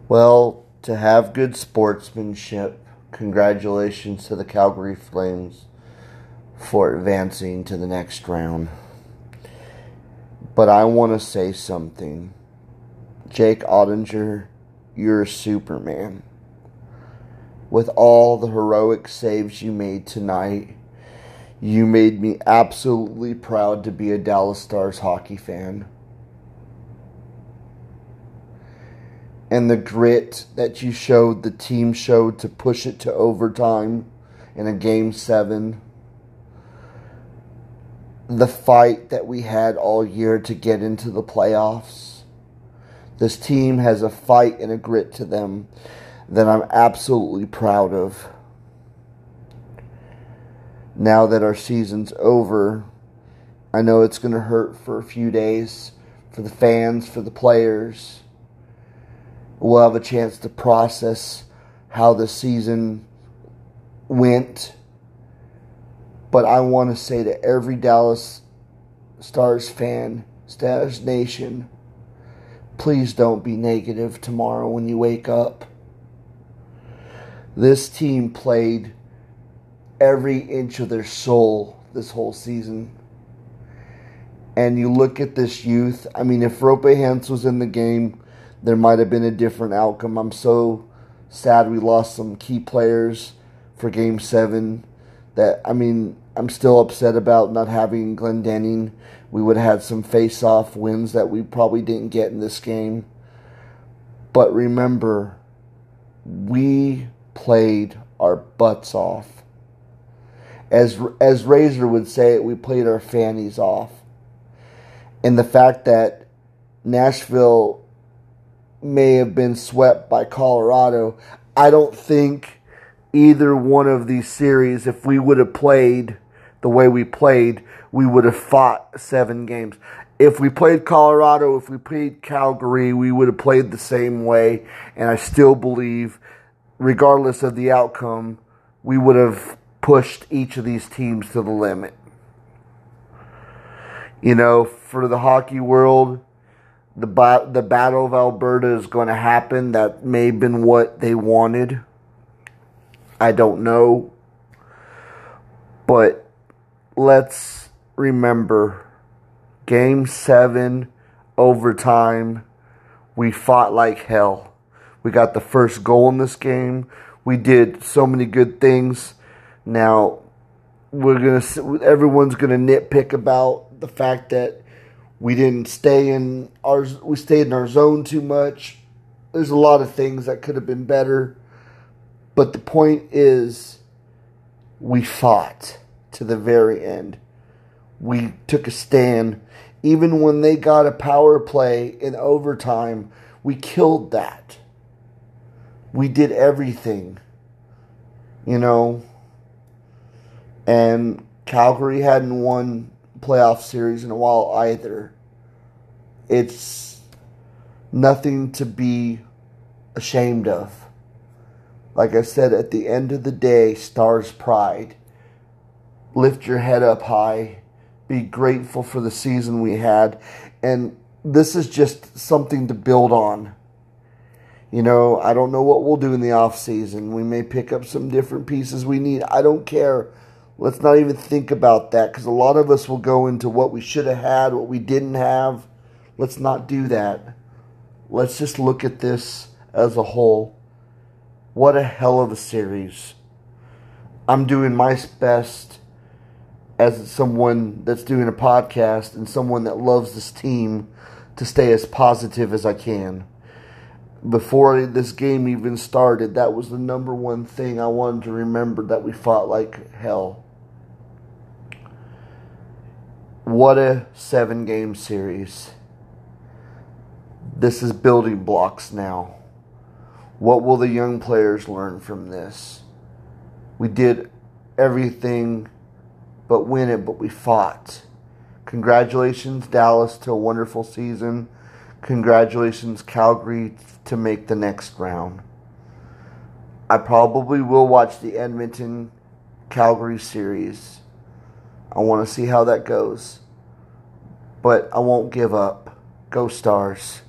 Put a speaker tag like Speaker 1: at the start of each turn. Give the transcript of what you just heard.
Speaker 1: Well, to have good sportsmanship, congratulations to the Calgary Flames for advancing to the next round. But I want to say something. Jake Ottinger, you're a Superman. With all the heroic saves you made tonight, you made me absolutely proud to be a Dallas Stars hockey fan. And the grit that you showed, the team showed to push it to overtime in a Game 7. The fight that we had all year to get into the playoffs. This team has a fight and a grit to them that I'm absolutely proud of. Now that our season's over, I know it's going to hurt for a few days for the fans, for the players. We'll have a chance to process how the season went. But I want to say to every Dallas Stars fan, Stars Nation, please don't be negative tomorrow when you wake up. This team played every inch of their soul this whole season. And you look at this youth. I mean, if Rope Hantz was in the game, there might have been a different outcome. I'm so sad we lost some key players for Game 7. I'm still upset about not having Glendening. We would have had some face-off wins that we probably didn't get in this game. But remember, we played our butts off. As Razor would say it, we played our fannies off. And the fact that Nashville may have been swept by Colorado, I don't think either one of these series, if we would have played the way we played, we would have fought 7 games. If we played Colorado, if we played Calgary, we would have played the same way. And I still believe, regardless of the outcome, we would have pushed each of these teams to the limit. You know, for the hockey world, the Battle of Alberta is going to happen. That may have been what they wanted. I don't know. But let's remember, Game 7, overtime, we fought like hell. We got the first goal in this game. We did so many good things. Now, everyone's gonna nitpick about the fact that we stayed in our zone too much. There's a lot of things that could have been better. But the point is, we fought to the very end. We took a stand. Even when they got a power play in overtime, we killed that. We did everything. You know. And Calgary hadn't won playoff series in a while either. It's nothing to be ashamed of. Like I said, at the end of the day, Stars pride. Lift your head up high. Be grateful for the season we had. And this is just something to build on. You know, I don't know what we'll do in the off season. We may pick up some different pieces we need. I don't care. Let's not even think about that, because a lot of us will go into what we should have had, what we didn't have. Let's not do that. Let's just look at this as a whole. What a hell of a series. I'm doing my best as someone that's doing a podcast and someone that loves this team to stay as positive as I can. Before this game even started, that was the number one thing I wanted to remember, that we fought like hell. What a 7-game series. This is building blocks now. What will the young players learn from this? We did everything but win it, but we fought. Congratulations, Dallas, to a wonderful season. Congratulations, Calgary, to make the next round. I probably will watch the Edmonton-Calgary series. I want to see how that goes. But I won't give up. Go Stars.